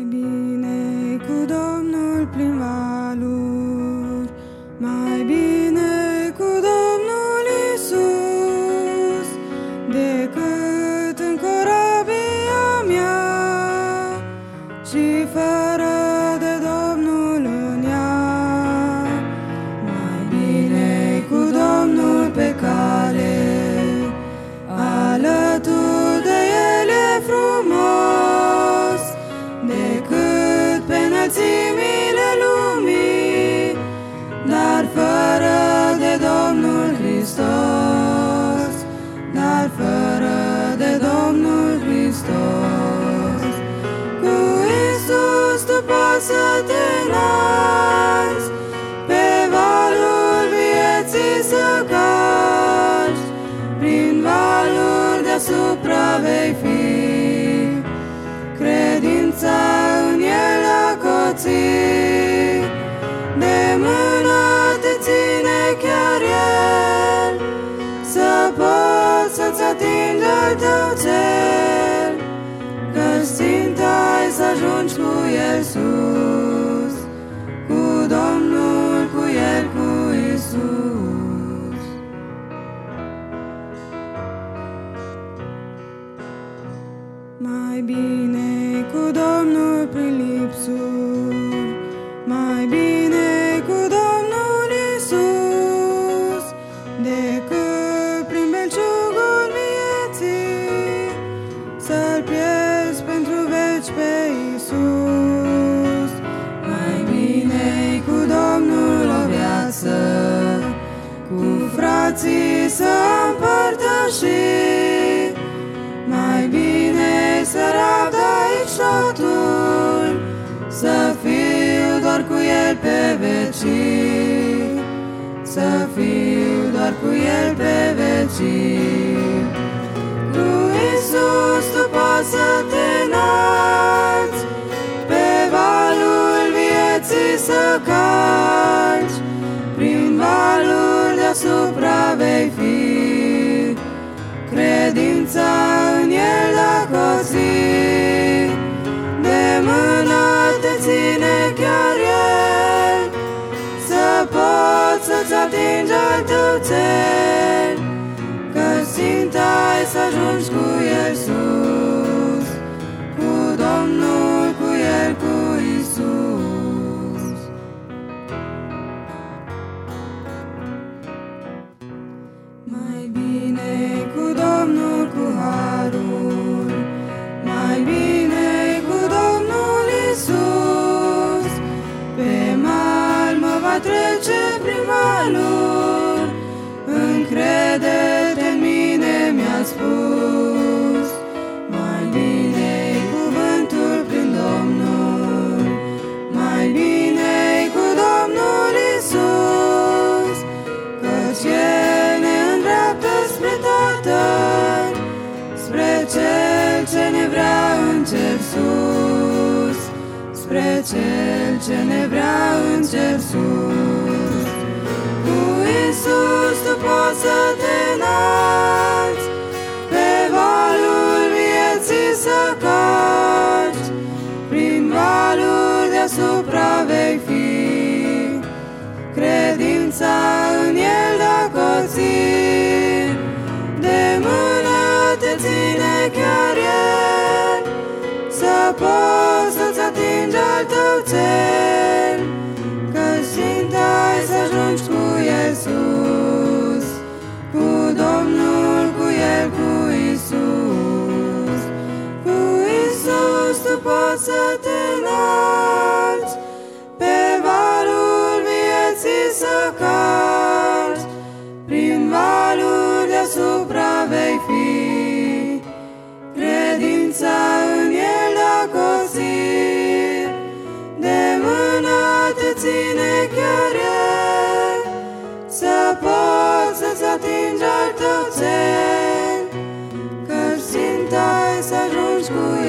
bine cu Domnul prin valuri, mai bine cu Domnul Iisus, decât în corabia mea și fără de Domnul în ea. Mai bine cu Domnul pe cale, alături de El e frumos, decât pe înălțimile lumii, dar fără de Domnul Hristos, dar fără de Domnul Hristos. Cu Iisus tu poți să te înalți, pe valul vieții să calci, prin valuri deasupra vei fi, credința în El a coții, de mână te ține chiar El, să poți să-ți atingi al tău cel, că-și ținta-i să ajungi cu El sus, cu Domnul, cu El, cu Iisus. Mai bine cu Domnul prin lipsuri, mai bine cu Domnul Iisus, decât prin belșugul vieții, să-L pierzi pentru veci pe Iisus. Mai bine cu Domnul o viață, cu frații să împărtăși, mai bine să rabd aici totul, să fiu doar cu El pe vecii, să fiu doar cu El pe vecii. Cu Iisus tu poți să te înalți, pe valul vieții să calci, prin valuri deasupra vei fi, credința în El a coții, de mână te ține chiar El, să poți să-ți atingi al tău cel, că-și ținta-i să ajungi cu El sus, cu Domnul, cu El, cu Iisus. Mai bine cu Domnul cu harul, mai bine cu Domnul Iisus, pe mal mă va trece prin valuri, încrede-te în mine mi-a spus. Mai bine cuvântul prin Domnul, mai bine cu Domnul Iisus, căci El ne îndreaptă spre Tatăl, spre Cel ce ne vrea în cer sus, spre Cel ce ne vrea în cer sus. Cu Iisus tu poți să te înalți, pe valul vieții să calci, prin valuri deasupra vei fi, credința în El a coții, de mână te ține chiar El, să poți să-ți atingi al tău cel, că-și ținta-i să ajungi cu El sus, cu Domnul, cu El, cu Iisus. Cu Iisus tu poți să te înalți, pe valul vieții să calci, prin valuri deasupra vei fi, credința în El a coții, de mână te ține chiar El, să poți să-ți atingi al tău cel, că-și ținta-i să ajungi cu